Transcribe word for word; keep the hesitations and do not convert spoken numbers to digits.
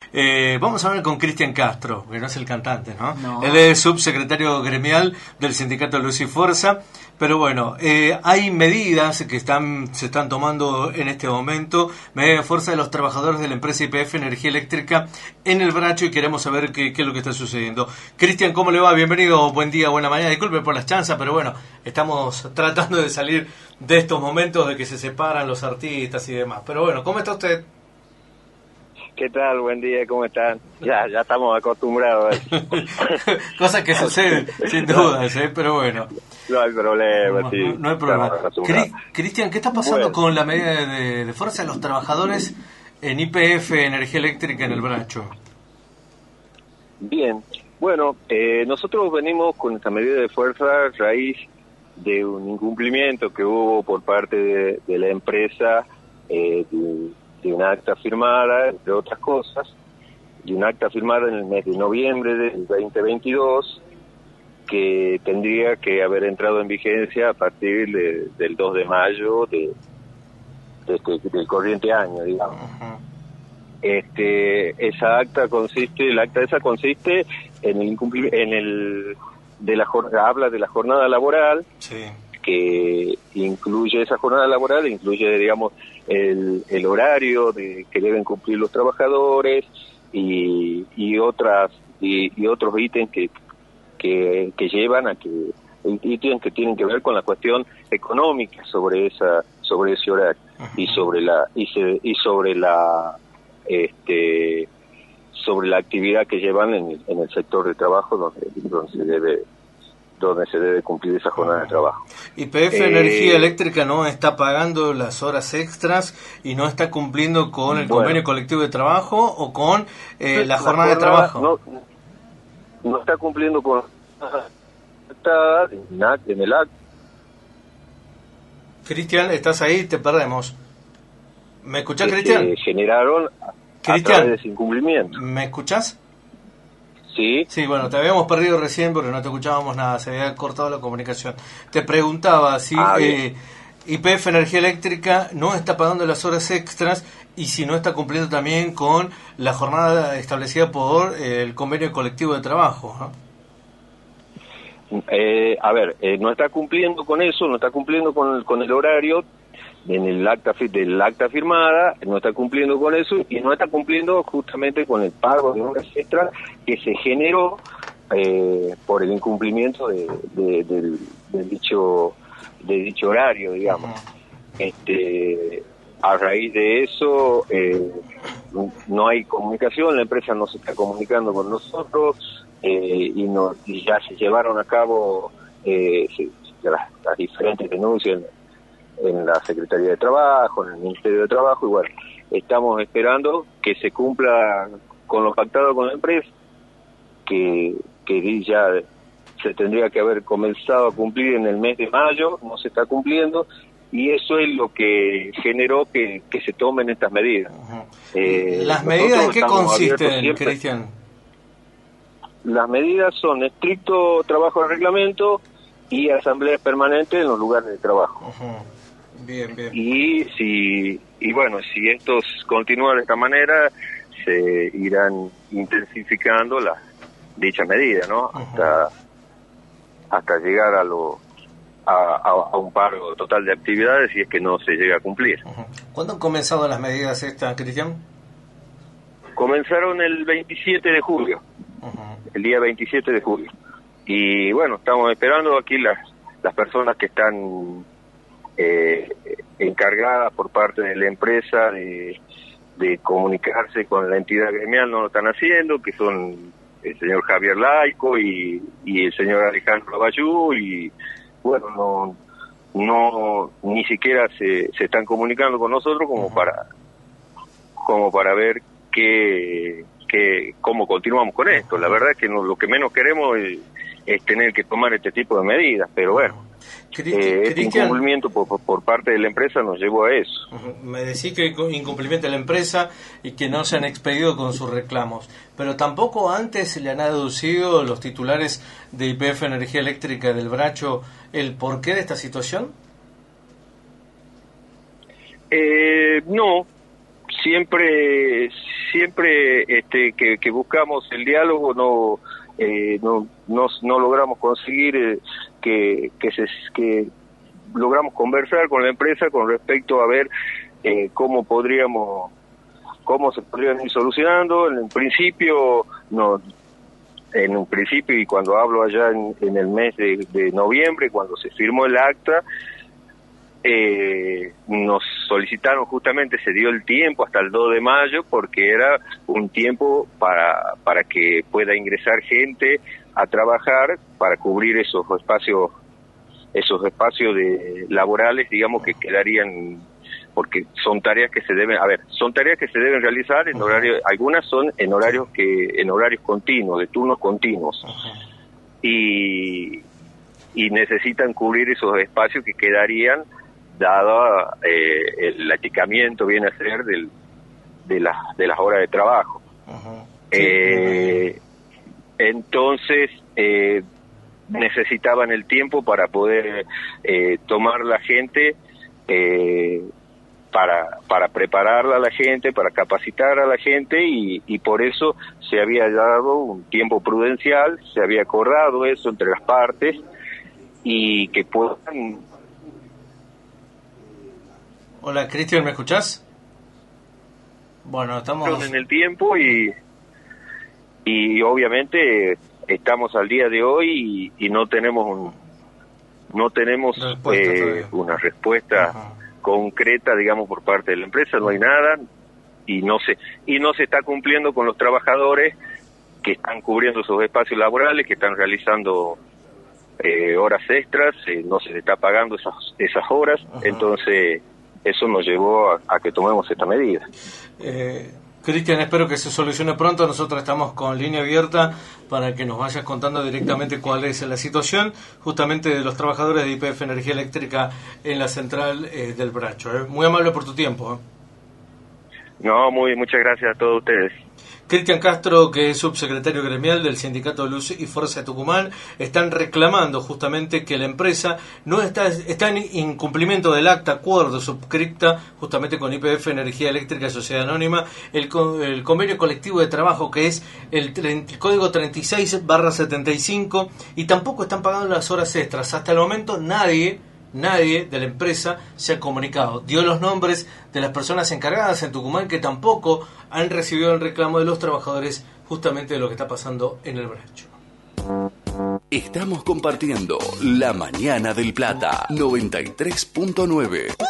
Eh, vamos a hablar con Cristian Castro, que no es el cantante, ¿no? No. Él es subsecretario gremial del sindicato Luz y Fuerza. Pero bueno, eh, hay medidas que están se están tomando en este momento, medidas de fuerza de los trabajadores de la empresa Y P F Energía Eléctrica en el Bracho, y queremos saber qué, qué es lo que está sucediendo. Cristian, ¿cómo le va? Bienvenido, buen día, buena mañana. Disculpe por las chanzas, pero bueno, estamos tratando de salir de estos momentos de que se separan los artistas y demás. Pero bueno, ¿cómo está usted? ¿Qué tal? Buen día, ¿cómo están? Ya, ya estamos acostumbrados. Cosas que suceden, sin dudas, ¿eh? Pero bueno. No hay problema, no, sí. No, no hay problema. Cri- Cristian, ¿qué está pasando bueno. con la medida de, de fuerza de los trabajadores en Y P F Energía Eléctrica en el Bracho? Bien, bueno, eh, nosotros venimos con esta medida de fuerza a raíz de un incumplimiento que hubo por parte de, de la empresa, eh, de, de una acta firmada, entre otras cosas, de un acta firmada en el mes de noviembre del veinte veintidós, que tendría que haber entrado en vigencia a partir de, del dos de mayo de, de este, del corriente año, digamos. Uh-huh. Este, esa acta consiste, el acta esa consiste en el incumplimiento, en el de la jornada, habla de la jornada laboral, sí, que incluye esa jornada laboral, incluye, digamos, el, el horario de que deben cumplir los trabajadores y, y otras y, y otros ítems que, que que llevan a que ítems que tienen que ver con la cuestión económica sobre esa sobre ese horario. Uh-huh. y sobre la y, se, y sobre la este sobre la actividad que llevan en el, en el sector de trabajo donde donde se debe donde se debe cumplir esa jornada de trabajo. Y P F eh, Energía Eléctrica no está pagando las horas extras y no está cumpliendo con el bueno, convenio colectivo de trabajo o con eh, la, la jornada, jornada de trabajo. No, no está cumpliendo con en el acto. Cristian, ¿estás ahí? Te perdemos. ¿Me escuchás, Cristian? Generaron a través de ese incumplimiento. ¿Me escuchás? Sí. Sí, bueno, te habíamos perdido recién porque no te escuchábamos nada, se había cortado la comunicación. Te preguntaba si ah, eh, Y P F Energía Eléctrica no está pagando las horas extras y si no está cumpliendo también con la jornada establecida por eh, el convenio colectivo de trabajo, ¿no? Eh, a ver, eh, no está cumpliendo con eso, no está cumpliendo con el, con el horario en el acta del acta firmada, no está cumpliendo con eso y no está cumpliendo justamente con el pago de horas extras que se generó eh, por el incumplimiento de, de, de, de dicho de dicho horario, digamos. Uh-huh. Este, a raíz de eso eh, no hay comunicación, la empresa no se está comunicando con nosotros eh, y, no, y ya se llevaron a cabo eh, se, las, las diferentes denuncias en la Secretaría de Trabajo, en el Ministerio de Trabajo, y bueno, estamos esperando que se cumpla con lo pactado con la empresa, que, que ya se tendría que haber comenzado a cumplir en el mes de mayo, no se está cumpliendo, y eso es lo que generó que, que se tomen estas medidas. Uh-huh. eh, ¿Las medidas en qué consisten, Cristian? Las medidas son estricto trabajo de reglamento y asambleas permanentes en los lugares de trabajo. Uh-huh. Bien, bien. Y si y bueno, si esto continúa de esta manera, se irán intensificando las dichas medidas, ¿no? Uh-huh. Hasta hasta llegar a lo a, a, a un paro total de actividades si es que no se llega a cumplir. Uh-huh. ¿Cuándo han comenzado las medidas estas, Cristian? Comenzaron el veintisiete de julio. Uh-huh. El día veintisiete de julio. Y bueno, estamos esperando aquí las las personas que están Eh, encargadas por parte de la empresa de, de comunicarse con la entidad gremial, no lo están haciendo, que son el señor Javier Laico y, y el señor Alejandro Labayú, y bueno, no no ni siquiera se, se están comunicando con nosotros como uh-huh. para como para ver qué, qué cómo continuamos con esto. La verdad es que no, lo que menos queremos es, es tener que tomar este tipo de medidas, pero bueno, Eh, este incumplimiento por, por parte de la empresa nos llevó a eso. Uh-huh. Me decís que incumplimiento de la empresa y que no se han expedido con sus reclamos, pero tampoco antes le han aducido los titulares de Y P F Energía Eléctrica del Bracho el porqué de esta situación. Eh, no, siempre siempre este, que, que buscamos el diálogo no eh, no, no no logramos conseguir eh, que que se que logramos conversar con la empresa con respecto a ver eh, cómo podríamos cómo se podrían ir solucionando. En un principio no en un principio y cuando hablo allá en, en el mes de, de noviembre, cuando se firmó el acta, eh, nos solicitaron justamente, se dio el tiempo hasta el dos de mayo, porque era un tiempo para, para que pueda ingresar gente a trabajar para cubrir esos espacios, esos espacios de laborales, digamos, que quedarían, porque son tareas que se deben, a ver, son tareas que se deben realizar en horarios, algunas son en horarios que, en horarios continuos, de turnos continuos, y, y necesitan cubrir esos espacios que quedarían, dado eh, el achicamiento viene a ser del, de las de las horas de trabajo. Uh-huh. eh, entonces eh, necesitaban el tiempo para poder eh, tomar la gente, eh, para para prepararla a la gente, para capacitar a la gente, y, y por eso se había dado un tiempo prudencial, se había acordado eso entre las partes, y que puedan... Hola, Cristian, ¿me escuchás? Bueno, estamos... en el tiempo y, y obviamente estamos al día de hoy y, y no tenemos un, no tenemos respuesta eh, una respuesta uh-huh. concreta, digamos, por parte de la empresa. No hay nada y no se y no se está cumpliendo con los trabajadores que están cubriendo sus espacios laborales, que están realizando eh, horas extras, eh, no se les está pagando esas esas horas. Uh-huh. Entonces eso nos llevó a, a que tomemos esta medida. Eh, Cristian, espero que se solucione pronto. Nosotros estamos con línea abierta para que nos vayas contando directamente cuál es la situación justamente de los trabajadores de Y P F Energía Eléctrica en la central eh, del Bracho. Eh. Muy amable por tu tiempo. Eh. No, muy muchas gracias a todos ustedes. Cristian Castro, que es subsecretario gremial del Sindicato Luz y Fuerza de Tucumán, están reclamando justamente que la empresa no está, está en incumplimiento del acta acuerdo suscripta justamente con Y P F Energía Eléctrica Sociedad Anónima, el, el convenio colectivo de trabajo que es el, el código treinta y seis barra setenta y cinco, y tampoco están pagando las horas extras. Hasta el momento nadie... Nadie de la empresa se ha comunicado. Dio los nombres de las personas encargadas en Tucumán que tampoco han recibido el reclamo de los trabajadores justamente de lo que está pasando en el Bracho. Estamos compartiendo La Mañana del Plata noventa y tres punto nueve.